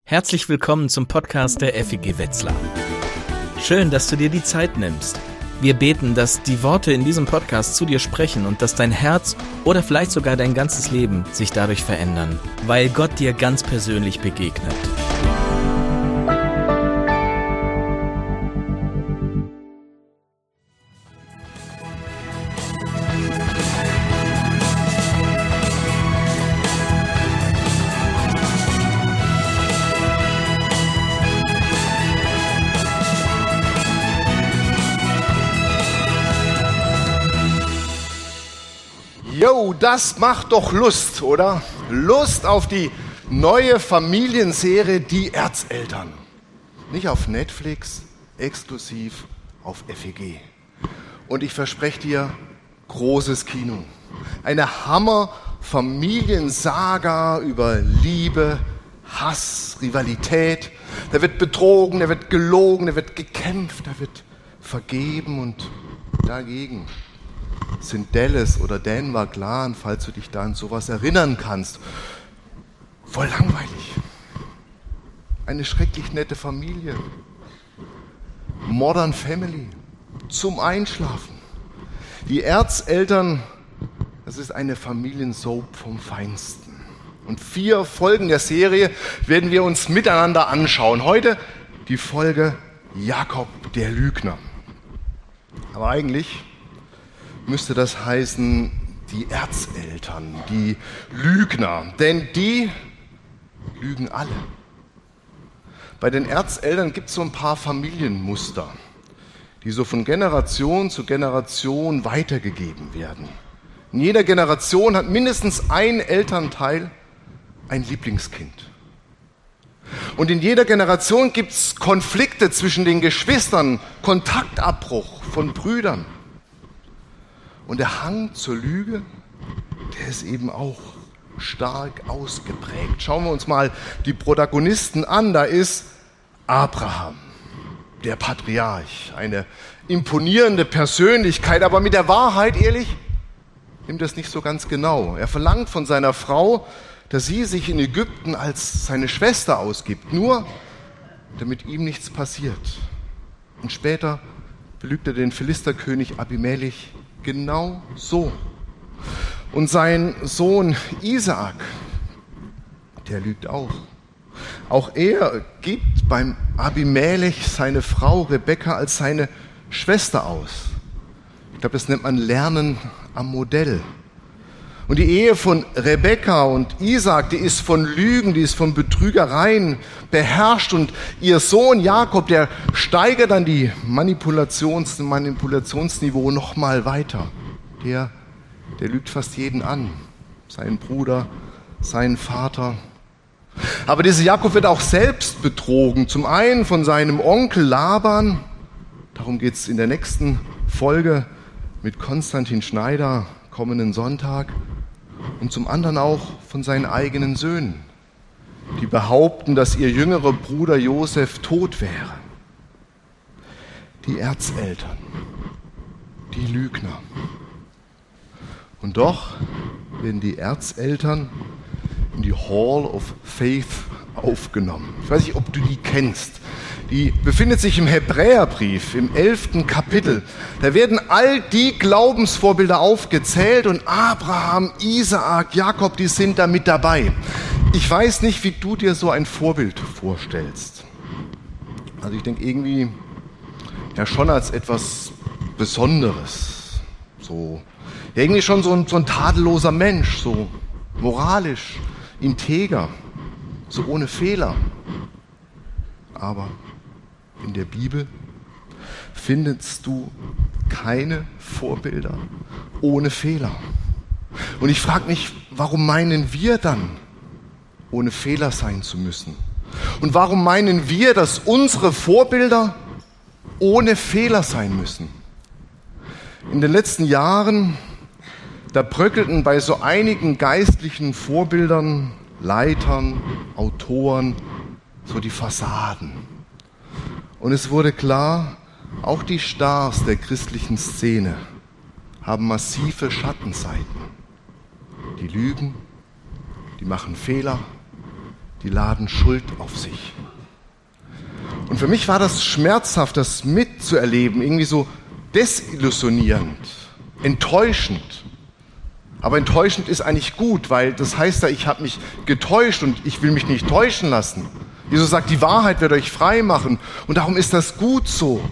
Herzlich willkommen zum Podcast der FEG Wetzlar. Schön, dass du dir die Zeit nimmst. Wir beten, dass die Worte in diesem Podcast zu dir sprechen und dass dein Herz oder vielleicht sogar dein ganzes Leben sich dadurch verändern, weil Gott dir ganz persönlich begegnet. Jo, das macht doch Lust, oder? Lust auf die neue Familienserie Die Erzeltern. Nicht auf Netflix, exklusiv auf FEG. Und ich verspreche dir, großes Kino. Eine Hammer-Familiensaga über Liebe, Hass, Rivalität. Da wird betrogen, da wird gelogen, da wird gekämpft, da wird vergeben und dagegen sind Dallas oder Denver Clan, falls du dich da an sowas erinnern kannst. Voll langweilig. Eine schrecklich nette Familie. Modern Family. Zum Einschlafen. Die Erzeltern, das ist eine Familiensoap vom Feinsten. Und 4 Folgen der Serie werden wir uns miteinander anschauen. Heute die Folge Jakob der Lügner. Aber eigentlich müsste das heißen, die Erzeltern, die Lügner, denn die lügen alle. Bei den Erzeltern gibt es so ein paar Familienmuster, die so von Generation zu Generation weitergegeben werden. In jeder Generation hat mindestens ein Elternteil ein Lieblingskind. Und in jeder Generation gibt es Konflikte zwischen den Geschwistern, Kontaktabbruch von Brüdern. Und der Hang zur Lüge, der ist eben auch stark ausgeprägt. Schauen wir uns mal die Protagonisten an. Da ist Abraham, der Patriarch, eine imponierende Persönlichkeit, aber mit der Wahrheit, ehrlich, nimmt das nicht so ganz genau. Er verlangt von seiner Frau, dass sie sich in Ägypten als seine Schwester ausgibt, nur damit ihm nichts passiert. Und später belügt er den Philisterkönig Abimelech genau so. Und sein Sohn Isaak, der lügt auch. Auch er gibt beim Abimelech seine Frau Rebekka als seine Schwester aus. Ich glaube, das nennt man Lernen am Modell. Und die Ehe von Rebekka und Isaak, die ist von Lügen, die ist von Betrügereien beherrscht. Und ihr Sohn Jakob, der steigert dann die Manipulationsniveau noch mal weiter. Der lügt fast jeden an. Seinen Bruder, seinen Vater. Aber dieser Jakob wird auch selbst betrogen. Zum einen von seinem Onkel Laban. Darum geht es in der nächsten Folge mit Konstantin Schneider, kommenden Sonntag. Und zum anderen auch von seinen eigenen Söhnen, die behaupten, dass ihr jüngerer Bruder Josef tot wäre. Die Erzeltern, die Lügner. Und doch werden die Erzeltern in die Hall of Faith aufgenommen. Ich weiß nicht, ob du die kennst. Die befindet sich im Hebräerbrief, im 11. Kapitel. Da werden all die Glaubensvorbilder aufgezählt und Abraham, Isaak, Jakob, die sind da mit dabei. Ich weiß nicht, wie du dir so ein Vorbild vorstellst. Also ich denke irgendwie ja schon als etwas Besonderes. So, ja, irgendwie schon so ein tadelloser Mensch, so moralisch, integer, so ohne Fehler. Aber in der Bibel findest du keine Vorbilder ohne Fehler. Und ich frage mich, warum meinen wir dann, ohne Fehler sein zu müssen? Und warum meinen wir, dass unsere Vorbilder ohne Fehler sein müssen? In den letzten Jahren, da bröckelten bei so einigen geistlichen Vorbildern, Leitern, Autoren, so die Fassaden. Und es wurde klar, auch die Stars der christlichen Szene haben massive Schattenseiten. Die lügen, die machen Fehler, die laden Schuld auf sich. Und für mich war das schmerzhaft, das mitzuerleben, irgendwie so desillusionierend, enttäuschend. Aber enttäuschend ist eigentlich gut, weil das heißt ja, ich habe mich getäuscht und ich will mich nicht täuschen lassen. Jesus sagt, die Wahrheit wird euch frei machen und darum ist das gut so.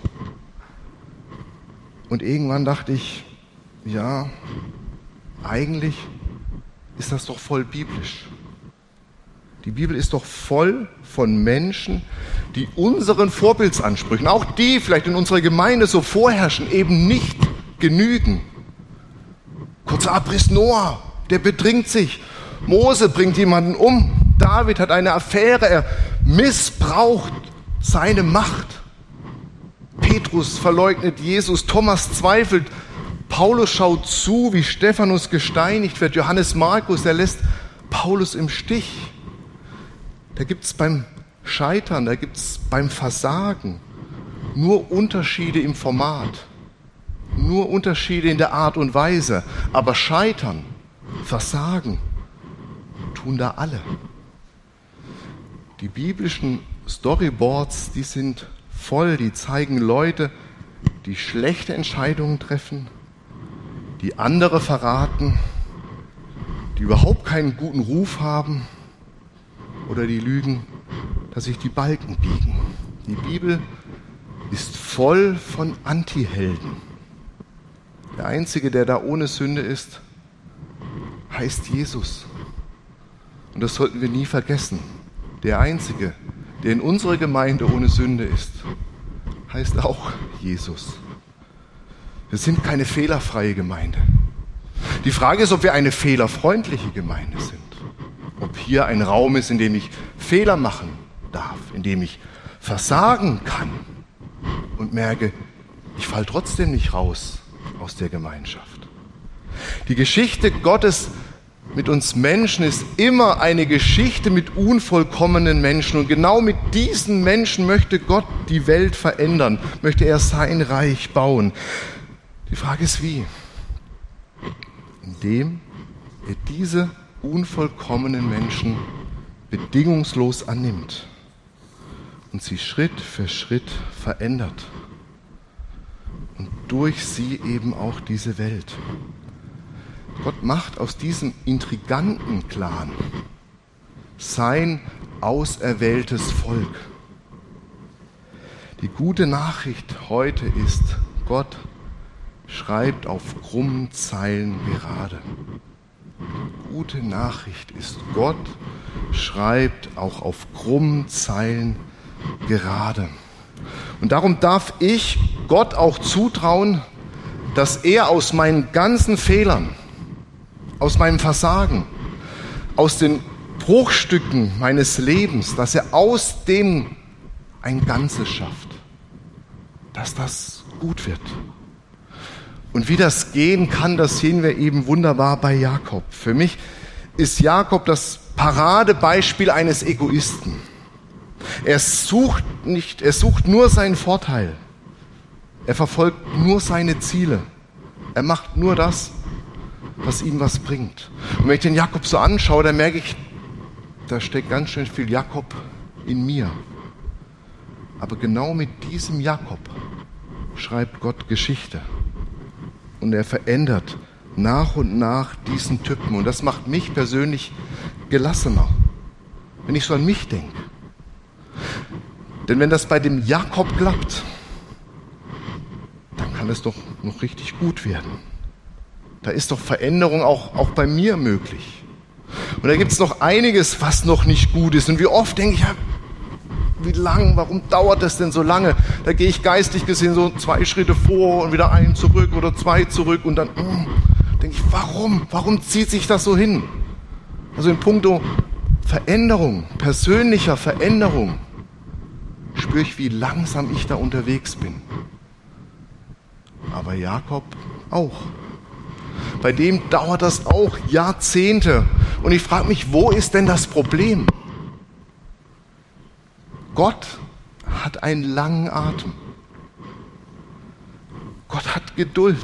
Und irgendwann dachte ich, ja, eigentlich ist das doch voll biblisch. Die Bibel ist doch voll von Menschen, die unseren Vorbildsansprüchen, auch die vielleicht in unserer Gemeinde so vorherrschen, eben nicht genügen. Kurzer Abriss: Noah, der betrinkt sich. Mose bringt jemanden um. David hat eine Affäre, er missbraucht seine Macht. Petrus verleugnet Jesus, Thomas zweifelt, Paulus schaut zu, wie Stephanus gesteinigt wird, Johannes Markus, der lässt Paulus im Stich. Da gibt es beim Scheitern, da gibt es beim Versagen nur Unterschiede im Format, nur Unterschiede in der Art und Weise. Aber Scheitern, Versagen tun da alle. Die biblischen Storyboards, die sind voll, die zeigen Leute, die schlechte Entscheidungen treffen, die andere verraten, die überhaupt keinen guten Ruf haben oder die lügen, dass sich die Balken biegen. Die Bibel ist voll von Antihelden. Der Einzige, der da ohne Sünde ist, heißt Jesus. Und das sollten wir nie vergessen. Der Einzige, der in unserer Gemeinde ohne Sünde ist, heißt auch Jesus. Wir sind keine fehlerfreie Gemeinde. Die Frage ist, ob wir eine fehlerfreundliche Gemeinde sind. Ob hier ein Raum ist, in dem ich Fehler machen darf, in dem ich versagen kann und merke, ich falle trotzdem nicht raus aus der Gemeinschaft. Die Geschichte Gottes mit uns Menschen ist immer eine Geschichte mit unvollkommenen Menschen. Und genau mit diesen Menschen möchte Gott die Welt verändern, möchte er sein Reich bauen. Die Frage ist, wie? Indem er diese unvollkommenen Menschen bedingungslos annimmt und sie Schritt für Schritt verändert und durch sie eben auch diese Welt. Gott macht aus diesem intriganten Clan sein auserwähltes Volk. Die gute Nachricht heute ist, Gott schreibt auf krummen Zeilen gerade. Die gute Nachricht ist, Gott schreibt auch auf krummen Zeilen gerade. Und darum darf ich Gott auch zutrauen, dass er aus meinen ganzen Fehlern, aus meinem Versagen, aus den Bruchstücken meines Lebens, dass er aus dem ein Ganzes schafft, dass das gut wird. Und wie das gehen kann, das sehen wir eben wunderbar bei Jakob. Für mich ist Jakob das Paradebeispiel eines Egoisten. Er sucht nur seinen Vorteil. Er verfolgt nur seine Ziele. Er macht nur das, was ihm was bringt. Und wenn ich den Jakob so anschaue, dann merke ich, da steckt ganz schön viel Jakob in mir. Aber genau mit diesem Jakob schreibt Gott Geschichte. Und er verändert nach und nach diesen Typen. Und das macht mich persönlich gelassener, wenn ich so an mich denke. Denn wenn das bei dem Jakob klappt, dann kann es doch noch richtig gut werden. Da ist doch Veränderung auch bei mir möglich. Und da gibt es noch einiges, was noch nicht gut ist. Und wie oft denke ich, ja, wie lang, warum dauert das denn so lange? Da gehe ich geistlich gesehen so 2 Schritte vor und wieder 1 zurück oder 2 zurück und dann denke ich, warum zieht sich das so hin? Also in puncto Veränderung, persönlicher Veränderung, spüre ich, wie langsam ich da unterwegs bin. Aber Jakob auch. Bei dem dauert das auch Jahrzehnte. Und ich frage mich, wo ist denn das Problem? Gott hat einen langen Atem. Gott hat Geduld.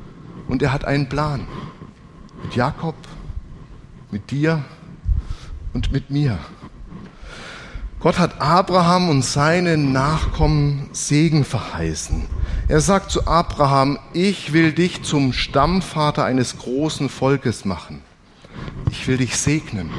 Und er hat einen Plan. Mit Jakob, mit dir und mit mir. Gott hat Abraham und seinen Nachkommen Segen verheißen. Er sagt zu Abraham, ich will dich zum Stammvater eines großen Volkes machen. Ich will dich segnen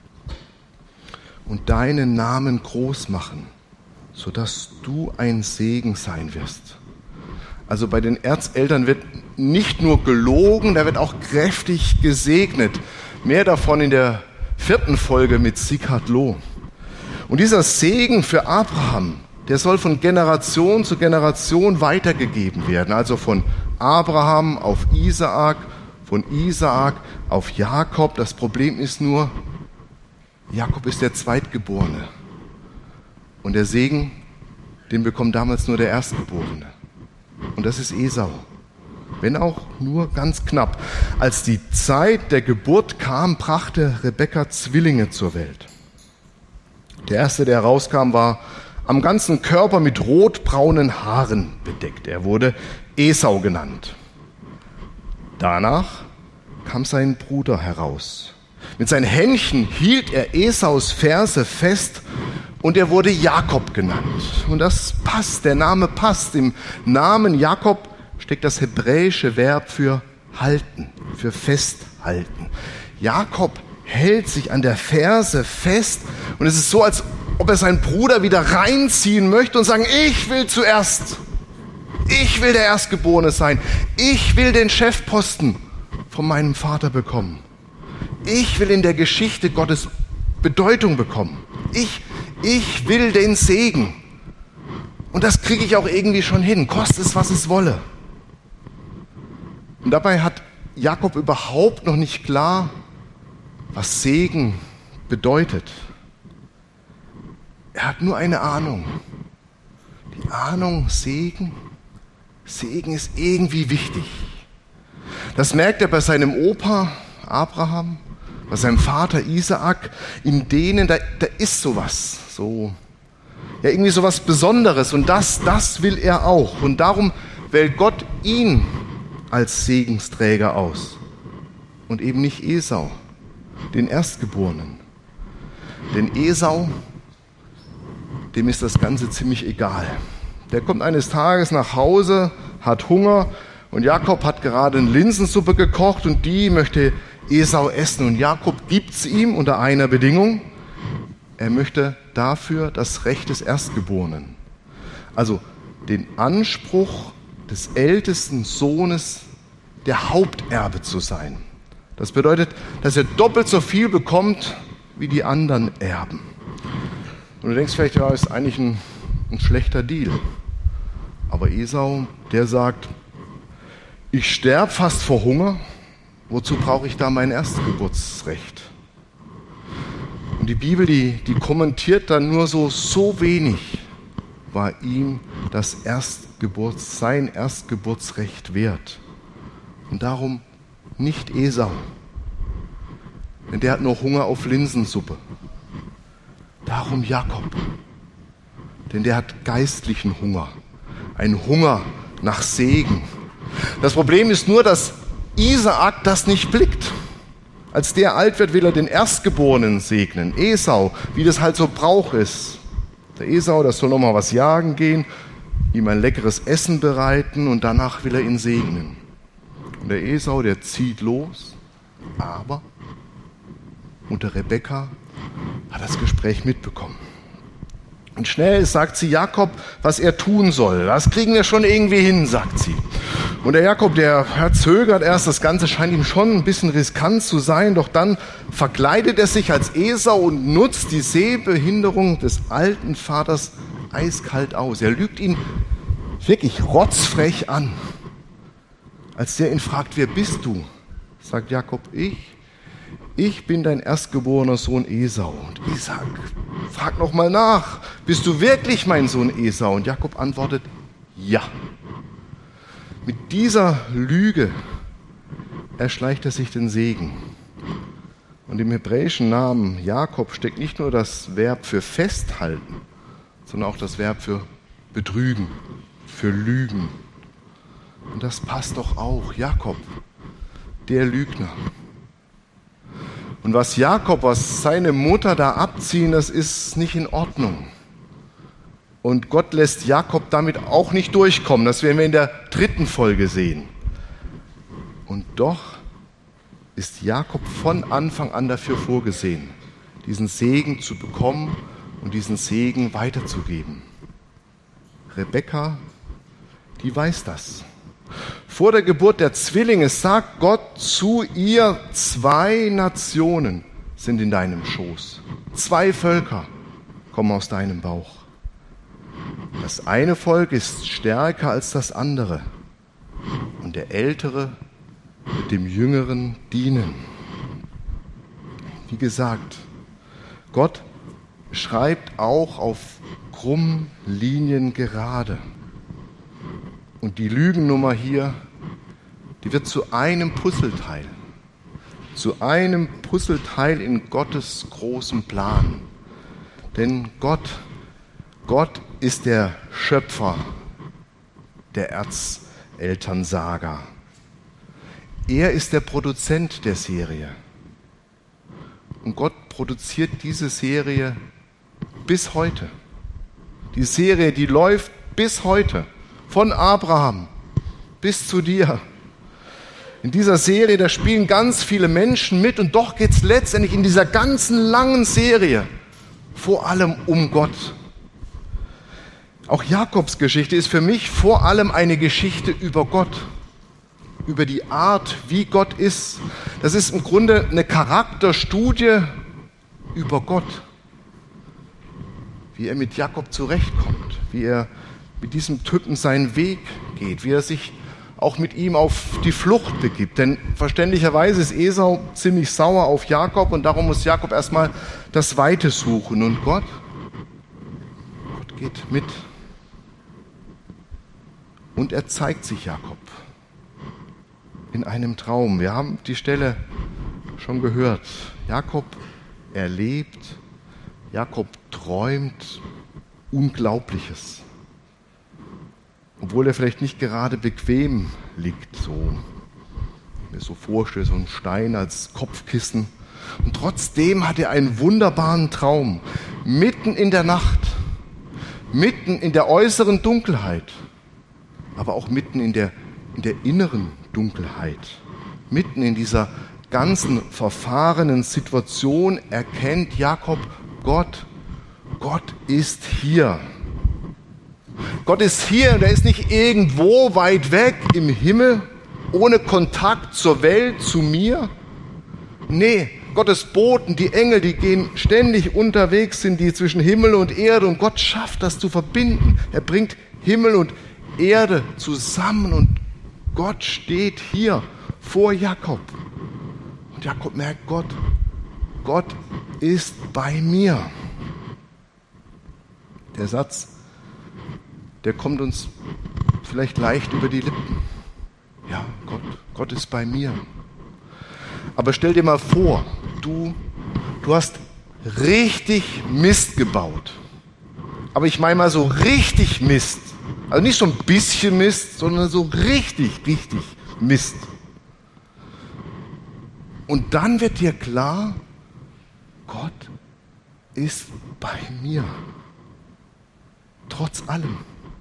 und deinen Namen groß machen, sodass du ein Segen sein wirst. Also bei den Erzeltern wird nicht nur gelogen, da wird auch kräftig gesegnet. Mehr davon in der 4. Folge mit Sighart Loh. Und dieser Segen für Abraham, der soll von Generation zu Generation weitergegeben werden. Also von Abraham auf Isaak, von Isaak auf Jakob. Das Problem ist nur, Jakob ist der Zweitgeborene. Und der Segen, den bekommt damals nur der Erstgeborene. Und das ist Esau. Wenn auch nur ganz knapp. Als die Zeit der Geburt kam, brachte Rebekka Zwillinge zur Welt. Der erste, der herauskam, war am ganzen Körper mit rotbraunen Haaren bedeckt. Er wurde Esau genannt. Danach kam sein Bruder heraus. Mit seinen Händchen hielt er Esaus Ferse fest und er wurde Jakob genannt. Und das passt, der Name passt. Im Namen Jakob steckt das hebräische Verb für halten, für festhalten. Jakob hält sich an der Ferse fest und es ist so, als ob er seinen Bruder wieder reinziehen möchte und sagen, ich will zuerst, ich will der Erstgeborene sein, ich will den Chefposten von meinem Vater bekommen, ich will in der Geschichte Gottes Bedeutung bekommen, ich will den Segen und das kriege ich auch irgendwie schon hin, koste es, was es wolle. Und dabei hat Jakob überhaupt noch nicht klar, was Segen bedeutet. Er hat nur eine Ahnung. Die Ahnung, Segen ist irgendwie wichtig. Das merkt er bei seinem Opa Abraham, bei seinem Vater Isaak, in denen, da ist sowas, irgendwie sowas Besonderes und das will er auch. Und darum wählt Gott ihn als Segensträger aus und eben nicht Esau, den Erstgeborenen. Denn Esau, dem ist das Ganze ziemlich egal. Der kommt eines Tages nach Hause, hat Hunger und Jakob hat gerade eine Linsensuppe gekocht und die möchte Esau essen. Und Jakob gibt es ihm unter einer Bedingung. Er möchte dafür das Recht des Erstgeborenen. Also den Anspruch des ältesten Sohnes, der Haupterbe zu sein. Das bedeutet, dass er doppelt so viel bekommt wie die anderen Erben. Und du denkst vielleicht, ja, ist eigentlich ein schlechter Deal. Aber Esau, der sagt, ich sterbe fast vor Hunger, wozu brauche ich da mein Erstgeburtsrecht? Und die Bibel, die kommentiert dann nur so wenig war ihm sein Erstgeburtsrecht wert. Und darum nicht Esau, denn der hat nur Hunger auf Linsensuppe. Darum Jakob, denn der hat geistlichen Hunger, einen Hunger nach Segen. Das Problem ist nur, dass Isaak das nicht blickt. Als der alt wird, will er den Erstgeborenen segnen. Esau, wie das halt so Brauch ist. Der Esau, das soll nochmal was jagen gehen, ihm ein leckeres Essen bereiten und danach will er ihn segnen. Und der Esau, der zieht los, aber Mutter Rebekka hat das Gespräch mitbekommen. Und schnell sagt sie Jakob, was er tun soll. Das kriegen wir schon irgendwie hin, sagt sie. Und der Jakob, der zögert erst, das Ganze scheint ihm schon ein bisschen riskant zu sein, doch dann verkleidet er sich als Esau und nutzt die Sehbehinderung des alten Vaters eiskalt aus. Er lügt ihn wirklich rotzfrech an. Als der ihn fragt, wer bist du? Sagt Jakob, ich bin dein erstgeborener Sohn Esau. Und Isaak fragt nochmal nach, bist du wirklich mein Sohn Esau? Und Jakob antwortet, ja. Mit dieser Lüge erschleicht er sich den Segen. Und im hebräischen Namen Jakob steckt nicht nur das Verb für festhalten, sondern auch das Verb für betrügen, für lügen. Und das passt doch auch. Jakob, der Lügner. Und was Jakob, was seine Mutter da abziehen, das ist nicht in Ordnung. Und Gott lässt Jakob damit auch nicht durchkommen. Das werden wir in der 3. Folge sehen. Und doch ist Jakob von Anfang an dafür vorgesehen, diesen Segen zu bekommen und diesen Segen weiterzugeben. Rebekka, die weiß das. Vor der Geburt der Zwillinge sagt Gott zu ihr, 2 Nationen sind in deinem Schoß. 2 Völker kommen aus deinem Bauch. Das eine Volk ist stärker als das andere und der Ältere wird dem Jüngeren dienen. Wie gesagt, Gott schreibt auch auf krummen Linien gerade. Und die Lügennummer hier, die wird zu einem Puzzleteil. Zu einem Puzzleteil in Gottes großem Plan. Denn Gott ist der Schöpfer der Erzelternsaga. Er ist der Produzent der Serie. Und Gott produziert diese Serie bis heute. Die Serie, die läuft bis heute. Von Abraham bis zu dir. In dieser Serie, da spielen ganz viele Menschen mit und doch geht es letztendlich in dieser ganzen langen Serie vor allem um Gott. Auch Jakobs Geschichte ist für mich vor allem eine Geschichte über Gott, über die Art, wie Gott ist. Das ist im Grunde eine Charakterstudie über Gott, wie er mit Jakob zurechtkommt, wie er mit diesem Typen seinen Weg geht, wie er sich auch mit ihm auf die Flucht begibt. Denn verständlicherweise ist Esau ziemlich sauer auf Jakob und darum muss Jakob erstmal das Weite suchen. Und Gott geht mit. Und er zeigt sich Jakob in einem Traum. Wir haben die Stelle schon gehört. Jakob erlebt, Jakob träumt Unglaubliches. Obwohl er vielleicht nicht gerade bequem liegt, so mir so vorstelle, so ein Stein als Kopfkissen. Und trotzdem hat er einen wunderbaren Traum. Mitten in der Nacht, mitten in der äußeren Dunkelheit, aber auch mitten in der inneren Dunkelheit, mitten in dieser ganzen verfahrenen Situation erkennt Jakob, Gott ist hier. Gott ist hier und er ist nicht irgendwo weit weg im Himmel, ohne Kontakt zur Welt, zu mir. Nee, Gottes Boten, die Engel, die gehen ständig unterwegs, sind die zwischen Himmel und Erde und Gott schafft das zu verbinden. Er bringt Himmel und Erde zusammen und Gott steht hier vor Jakob. Und Jakob merkt, Gott ist bei mir. Der Satz, der kommt uns vielleicht leicht über die Lippen. Ja, Gott ist bei mir. Aber stell dir mal vor, du hast richtig Mist gebaut. Aber ich meine mal so richtig Mist. Also nicht so ein bisschen Mist, sondern so richtig Mist. Und dann wird dir klar, Gott ist bei mir. Trotz allem.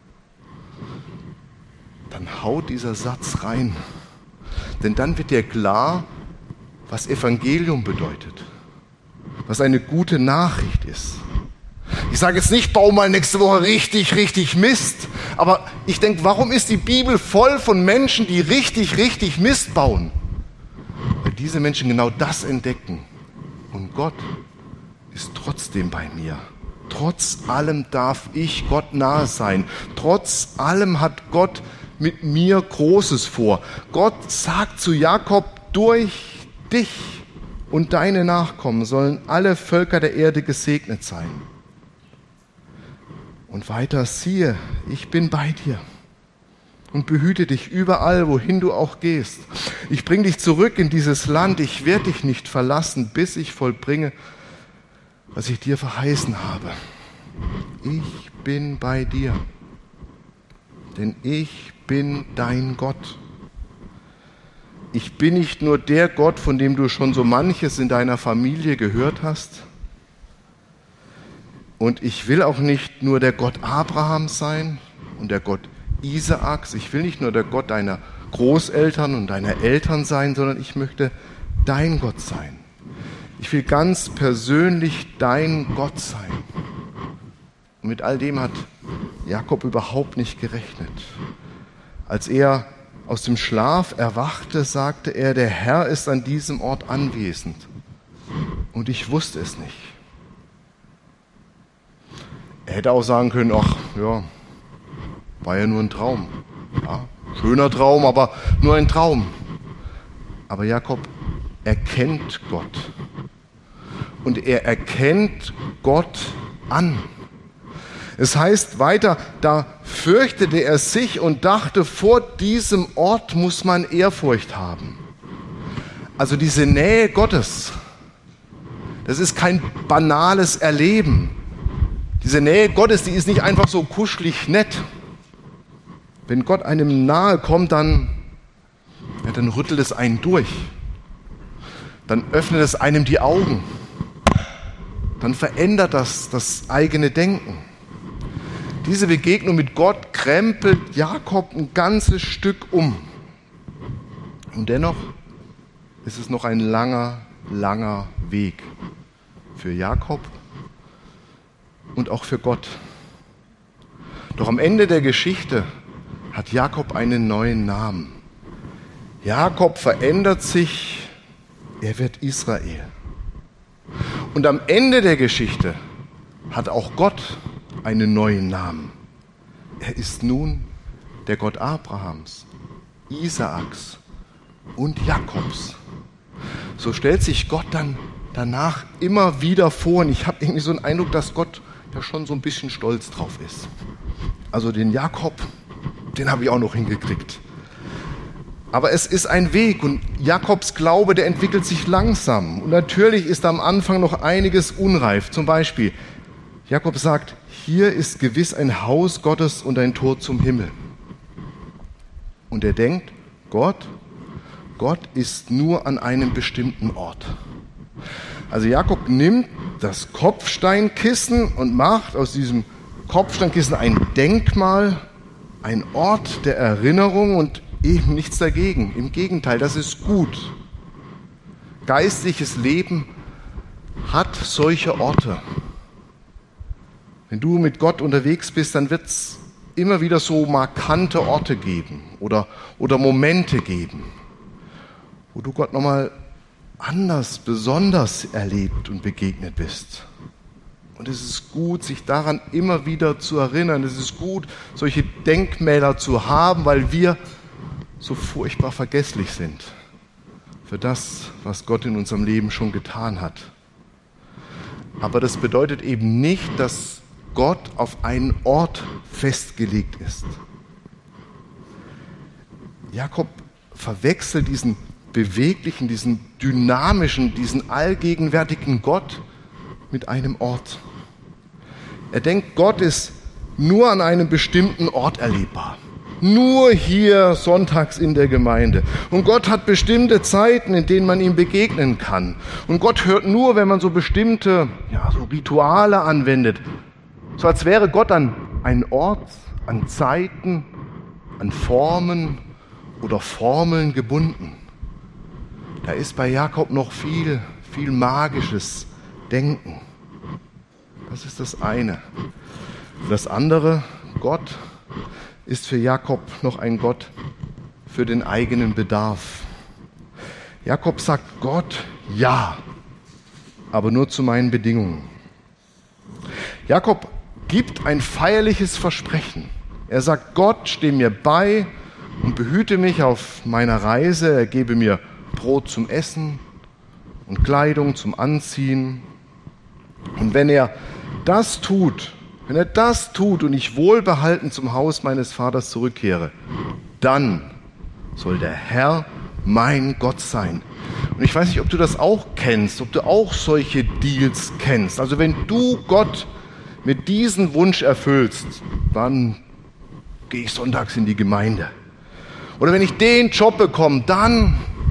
Dann haut dieser Satz rein. Denn dann wird dir klar, was Evangelium bedeutet. Was eine gute Nachricht ist. Ich sage jetzt nicht, bau mal nächste Woche richtig Mist. Aber ich denke, warum ist die Bibel voll von Menschen, die richtig Mist bauen? Weil diese Menschen genau das entdecken. Und Gott ist trotzdem bei mir. Trotz allem darf ich Gott nahe sein. Trotz allem hat Gott mit mir Großes vor. Gott sagt zu Jakob, durch dich und deine Nachkommen sollen alle Völker der Erde gesegnet sein. Und weiter, siehe, ich bin bei dir und behüte dich überall, wohin du auch gehst. Ich bringe dich zurück in dieses Land, ich werde dich nicht verlassen, bis ich vollbringe, was ich dir verheißen habe. Ich bin bei dir, denn ich bin dein Gott. ich bin nicht nur der Gott, von dem du schon so manches in deiner Familie gehört hast. Und ich will auch nicht nur der Gott Abrahams sein und der Gott Isaaks. Ich will nicht nur der Gott deiner Großeltern und deiner Eltern sein, sondern ich möchte dein Gott sein. Ich will ganz persönlich dein Gott sein. Und mit all dem hat Jakob überhaupt nicht gerechnet. Als er aus dem Schlaf erwachte, sagte er, der Herr ist an diesem Ort anwesend. Und ich wusste es nicht. Er hätte auch sagen können, ach ja, war ja nur ein Traum. Ja, schöner Traum, aber nur ein Traum. Aber Jakob erkennt Gott. Und er erkennt Gott an. Es heißt weiter, da fürchtete er sich und dachte, vor diesem Ort muss man Ehrfurcht haben. Also diese Nähe Gottes, das ist kein banales Erleben. Diese Nähe Gottes, die ist nicht einfach so kuschelig nett. Wenn Gott einem nahe kommt, dann rüttelt es einen durch. Dann öffnet es einem die Augen. Dann verändert das eigene Denken. Diese Begegnung mit Gott krempelt Jakob ein ganzes Stück um. Und dennoch ist es noch ein langer, langer Weg für Jakob und auch für Gott. Doch am Ende der Geschichte hat Jakob einen neuen Namen. Jakob verändert sich, er wird Israel. Und am Ende der Geschichte hat auch Gott einen neuen Namen. Er ist nun der Gott Abrahams, Isaaks und Jakobs. So stellt sich Gott dann danach immer wieder vor. Und ich habe irgendwie so einen Eindruck, dass Gott ja schon so ein bisschen stolz drauf ist. Also den Jakob, den habe ich auch noch hingekriegt. Aber es ist ein Weg und Jakobs Glaube, der entwickelt sich langsam. Und natürlich ist am Anfang noch einiges unreif. Zum Beispiel, Jakob sagt, hier ist gewiss ein Haus Gottes und ein Tor zum Himmel. Und er denkt, Gott ist nur an einem bestimmten Ort. Also Jakob nimmt das Kopfsteinkissen und macht aus diesem Kopfsteinkissen ein Denkmal, ein Ort der Erinnerung und eben nichts dagegen. Im Gegenteil, das ist gut. Geistliches Leben hat solche Orte. Wenn du mit Gott unterwegs bist, dann wird es immer wieder so markante Orte geben oder Momente geben, wo du Gott nochmal anders, besonders erlebt und begegnet bist. Und es ist gut, sich daran immer wieder zu erinnern. Es ist gut, solche Denkmäler zu haben, weil wir so furchtbar vergesslich sind für das, was Gott in unserem Leben schon getan hat. Aber das bedeutet eben nicht, dass Gott auf einen Ort festgelegt ist. Jakob verwechselt diesen beweglichen, diesen dynamischen, diesen allgegenwärtigen Gott mit einem Ort. Er denkt, Gott ist nur an einem bestimmten Ort erlebbar. Nur hier sonntags in der Gemeinde. Und Gott hat bestimmte Zeiten, in denen man ihm begegnen kann. Und Gott hört nur, wenn man so bestimmte so Rituale anwendet. So als wäre Gott an einen Ort, an Zeiten, an Formen oder Formeln gebunden. Da ist bei Jakob noch viel, viel magisches Denken. Das ist das eine. Das andere, Gott ist für Jakob noch ein Gott für den eigenen Bedarf. Jakob sagt Gott, ja, aber nur zu meinen Bedingungen. Jakob gibt ein feierliches Versprechen. Er sagt, Gott, steh mir bei und behüte mich auf meiner Reise. Er gebe mir Brot zum Essen und Kleidung zum Anziehen. Und wenn er das tut und ich wohlbehalten zum Haus meines Vaters zurückkehre, dann soll der Herr mein Gott sein. Und ich weiß nicht, ob du das auch kennst, ob du auch solche Deals kennst. Also wenn du Gott mit diesem Wunsch erfüllst, dann gehe ich sonntags in die Gemeinde. Oder wenn ich den Job bekomme, dann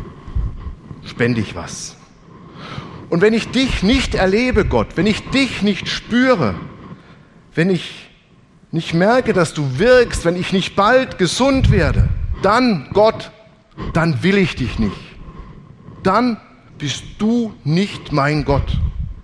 spende ich was. Und wenn ich dich nicht erlebe, Gott, wenn ich dich nicht spüre, wenn ich nicht merke, dass du wirkst, wenn ich nicht bald gesund werde, dann, Gott, dann will ich dich nicht. Dann bist du nicht mein Gott.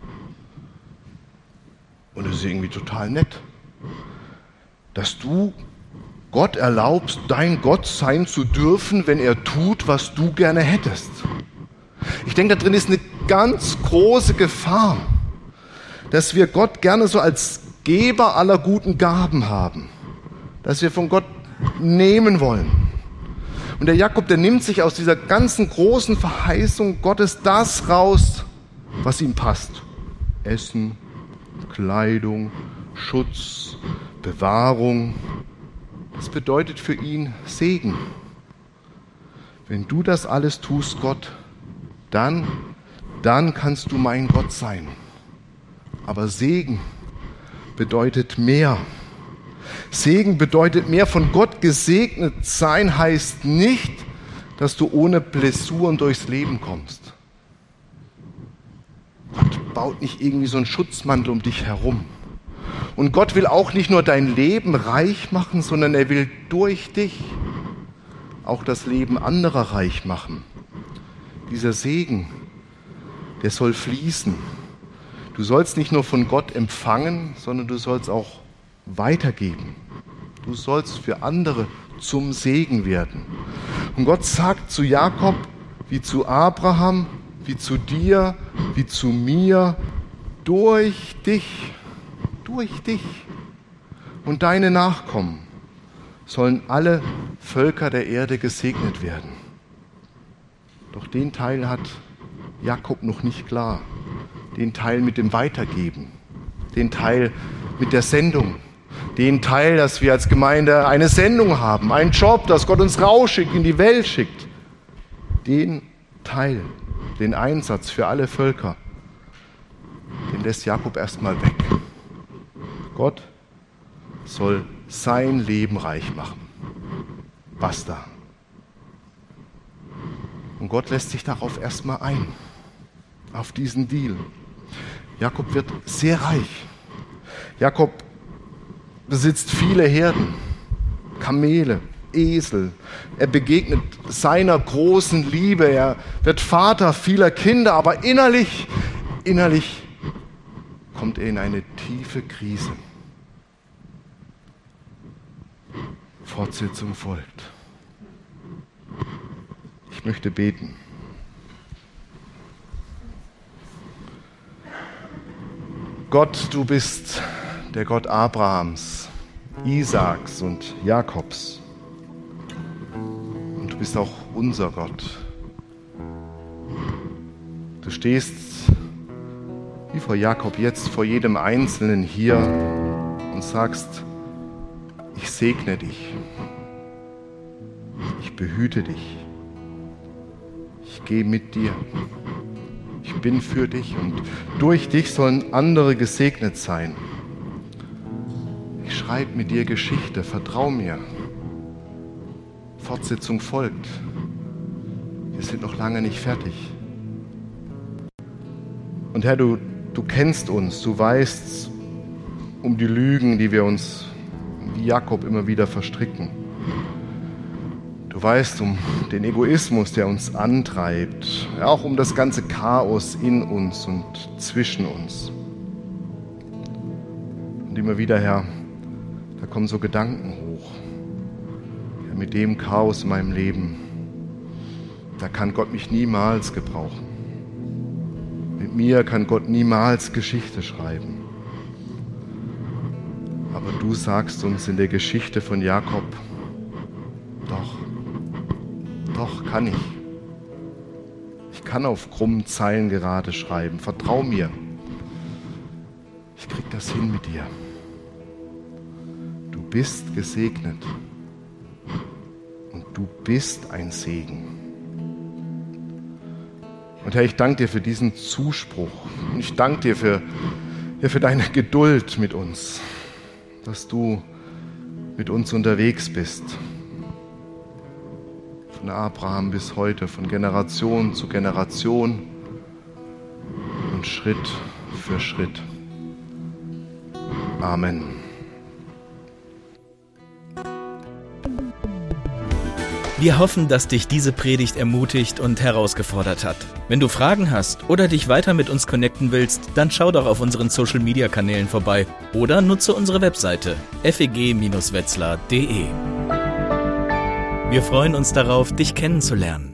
Und es ist irgendwie total nett, dass du Gott erlaubst, dein Gott sein zu dürfen, wenn er tut, was du gerne hättest. Ich denke, da drin ist eine ganz große Gefahr, dass wir Gott gerne so als Geber aller guten Gaben haben, dass wir von Gott nehmen wollen. Und der Jakob, der nimmt sich aus dieser ganzen großen Verheißung Gottes das raus, was ihm passt. Essen, Kleidung, Schutz, Bewahrung. Das bedeutet für ihn Segen. Wenn du das alles tust, Gott, dann kannst du mein Gott sein. Aber Segen bedeutet mehr. Segen bedeutet mehr. Von Gott gesegnet sein heißt nicht, dass du ohne Blessuren durchs Leben kommst. Gott baut nicht irgendwie so einen Schutzmantel um dich herum. Und Gott will auch nicht nur dein Leben reich machen, sondern er will durch dich auch das Leben anderer reich machen. Dieser Segen, der soll fließen. Du sollst nicht nur von Gott empfangen, sondern du sollst auch weitergeben. Du sollst für andere zum Segen werden. Und Gott sagt zu Jakob, wie zu Abraham, wie zu dir, wie zu mir, durch dich und deine Nachkommen sollen alle Völker der Erde gesegnet werden. Doch den Teil hat Jakob noch nicht klar. Den Teil mit dem Weitergeben, den Teil mit der Sendung, den Teil, dass wir als Gemeinde eine Sendung haben, einen Job, dass Gott uns rausschickt, in die Welt schickt. Den Teil, den Einsatz für alle Völker, den lässt Jakob erstmal weg. Gott soll sein Leben reich machen. Basta. Und Gott lässt sich darauf erstmal ein, auf diesen Deal. Jakob wird sehr reich. Jakob besitzt viele Herden, Kamele, Esel. Er begegnet seiner großen Liebe. Er wird Vater vieler Kinder, aber innerlich kommt er in eine tiefe Krise. Fortsetzung folgt. Ich möchte beten. Gott, du bist der Gott Abrahams, Isaaks und Jakobs. Und du bist auch unser Gott. Du stehst, wie vor Jakob jetzt, vor jedem Einzelnen hier und sagst, ich segne dich, ich behüte dich, ich gehe mit dir. Ich bin für dich und durch dich sollen andere gesegnet sein. Ich schreibe mit dir Geschichte, vertrau mir. Fortsetzung folgt. Wir sind noch lange nicht fertig. Und Herr, du kennst uns, du weißt um die Lügen, die wir uns wie Jakob immer wieder verstricken. Du weißt um den Egoismus, der uns antreibt, ja, auch um das ganze Chaos in uns und zwischen uns. Und immer wieder, Herr, da kommen so Gedanken hoch. Ja, mit dem Chaos in meinem Leben, da kann Gott mich niemals gebrauchen. Mit mir kann Gott niemals Geschichte schreiben. Aber du sagst uns in der Geschichte von Jakob, doch kann ich. Ich kann auf krummen Zeilen gerade schreiben. Vertrau mir. Ich krieg das hin mit dir. Du bist gesegnet. Und du bist ein Segen. Und Herr, ich danke dir für diesen Zuspruch. Und ich danke dir für deine Geduld mit uns. Dass du mit uns unterwegs bist. von Abraham bis heute, von Generation zu Generation und Schritt für Schritt. Amen. Wir hoffen, dass dich diese Predigt ermutigt und herausgefordert hat. Wenn du Fragen hast oder dich weiter mit uns connecten willst, dann schau doch auf unseren Social-Media-Kanälen vorbei oder nutze unsere Webseite feg-wetzlar.de. Wir freuen uns darauf, dich kennenzulernen.